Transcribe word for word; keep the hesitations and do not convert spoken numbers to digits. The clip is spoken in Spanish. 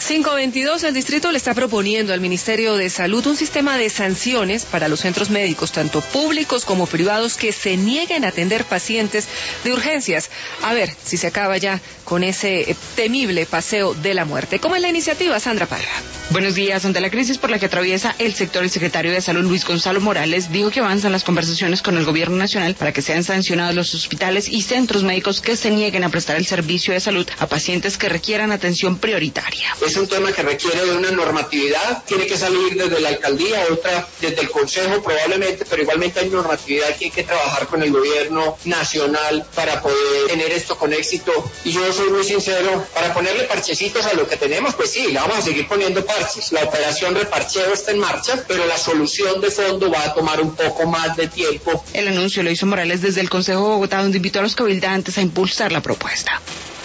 cinco veintidós, el distrito le está proponiendo al Ministerio de Salud un sistema de sanciones para los centros médicos, tanto públicos como privados, que se nieguen a atender pacientes de urgencias. A ver si se acaba ya con ese temible paseo de la muerte. ¿Cómo es la iniciativa, Sandra Parra? Buenos días. Ante la crisis por la que atraviesa el sector, el secretario de Salud, Luis Gonzalo Morales, dijo que avanzan las conversaciones con el gobierno nacional para que sean sancionados los hospitales y centros médicos que se nieguen a prestar el servicio de salud a pacientes que requieran atención prioritaria. Es un tema que requiere de una normatividad, tiene que salir desde la alcaldía, otra desde el consejo probablemente, pero igualmente hay normatividad que hay que trabajar con el gobierno nacional para poder tener esto con éxito. Y yo soy muy sincero, para ponerle parchecitos a lo que tenemos, pues sí, le vamos a seguir poniendo parches. La operación reparcheo está en marcha, pero la solución de fondo va a tomar un poco más de tiempo. El anuncio lo hizo Morales desde el Consejo de Bogotá, donde invitó a los cabildantes a impulsar la propuesta.